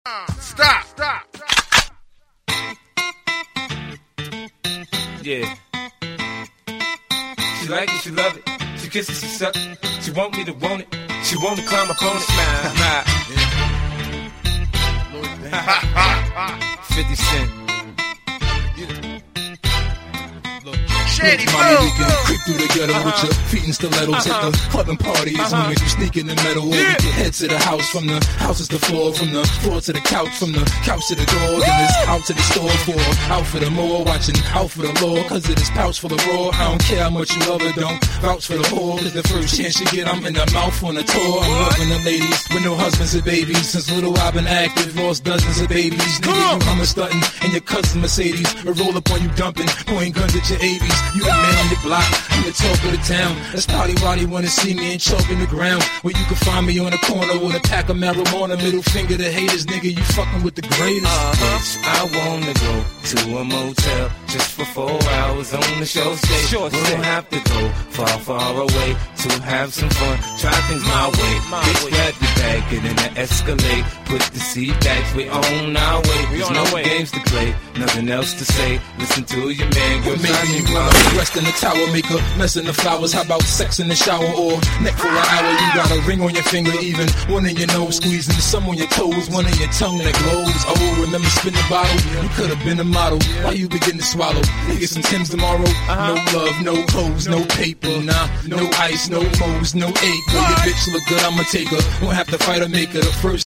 Stop. Yeah. She like it, she love it. She kiss it, she suck it. She want me to want it. She want to climb up on it. Smile. 50 Cent. Shady Mommy, we can creep through the ghetto with your feet in stilettos. Hit the club and parties. When you sneak in the metal, or get your head to the house. From the house is the floor, from the floor to the couch, from the couch to the door. Then it's out to the store for out for the more. Watching out for the law, cause it is pouch full of raw. I don't care how much you love it, don't vouch for the whore. Cause the first chance you get, I'm in the mouth on the tour. I'm loving the ladies with no husbands or babies. Since little I've been active, lost dozens of babies. Nigga, you hummer stunting in your cousin Mercedes. Or roll up on you dumping, pointing guns at your ABs. You the man on your block, I'm the talk of the town. That's probably why they wanna see me and choke in the ground. Where you can find me on the corner with a pack of marijuana. Middle finger to haters, nigga, you fucking with the greatest. Bitch, I wanna go to a motel just for 4 hours on the show stage. We don't have to go far away to have some fun. Try things my way. Bitch, grab your bag, get in the Escalade. Put the seat back, we on our way. There's no games to play, nothing else to say. Listen to your man, girl, maybe you wanna rest in the tower, make a mess in the flowers. How about sex in the shower or neck for an hour? You got a ring on your finger, even one in your nose, squeezing some on your toes, one in your tongue that glows. Oh, remember spin the bottle? You could have been a model. Why you begin to swallow? Nigga, some Timbs tomorrow. No love, no hoes, no paper, nah, no ice, no moes, no ache. When your bitch look good, I'ma take her. Won't have to fight or make her the first.